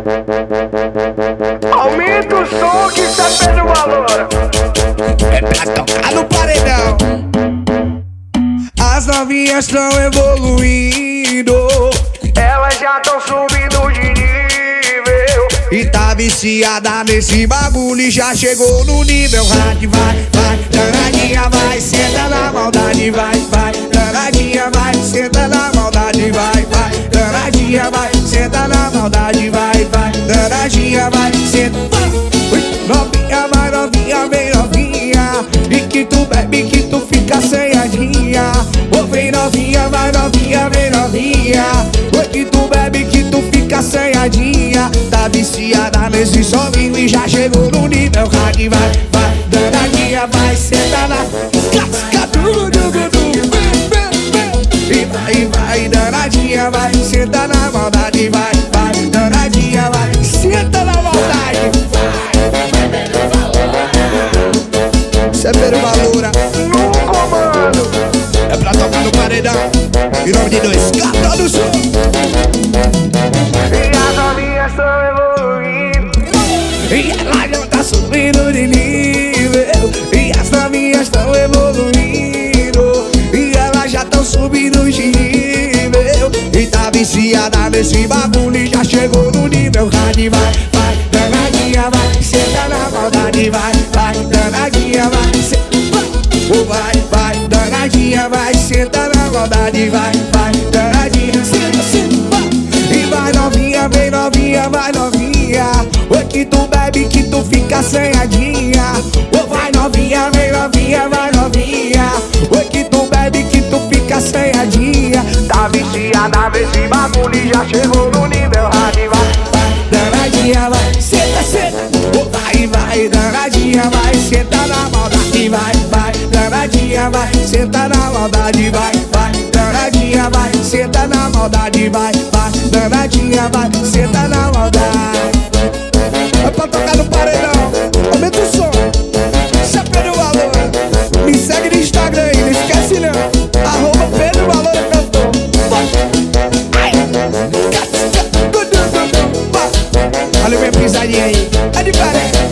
Aumenta o som que tá tendo valor. É pra tocar no paredão. As novinhas tão evoluindo, Elas já tão subindo de nível. e tá viciada nesse bagulho e já chegou no nível hard. Vai, danadinha, vai, senta na maldade, vai, danadinha, vai, senta na maldade, vai, danadinha, vai, senta na maldade, vai, danadinha, vai, senta. Novinha, vai, novinha, vem novinha, e que tu bebe, que tu fica senhadinha. Ô, vem novinha, vai novinha, vem novinha, oi, que tu bebe, que tu fica senhadinha. Tá viciada nesse sozinho e já chegou no nível hard. Vai, danadinha, vai, senta na casca e vai, danadinha, vai, senta na maldade, vai, danadinha, vai, senta na maldade. Cê é Pedro Valora No comando. é pra tocar no paredão. Em nome de 2K Produção. E as novinhas tão evoluindo. E ela já tá subindo de nível. E as novinhas tão evoluindo, e elas já tão subindo de nível. E tá viciada nesse bagulho e já chegou no nível hard. Vai, danadinha, vai, senta na maldade, vai, danadinha, vai, senta. Vai, danadinha, vai, senta na maldade, vai, danadinha, senta. E vai novinha, vem novinha, vai novinha, oi, que tu bebe, que tu fica senhadinha. Ô, vai novinha, vem novinha, vai novinha, oi, que tu bebe, que tu fica senhadinha. Tá viciada nesse bagulho e já chegou no nível hard. Vai, danadinha, vai, senta. Ô, vai, danadinha, vai, senta na maldade, vai, danadinha, vai, senta na maldade, vai, danadinha, vai, senta na maldade, vai, danadinha, vai, senta na maldade. É pra tocar no paredão, aumenta o som, cê é Pedro Valora. Me segue no Instagram aí, não esquece não, @Pedro Valora cantor. Olha minha pisadinha aí, é diferente.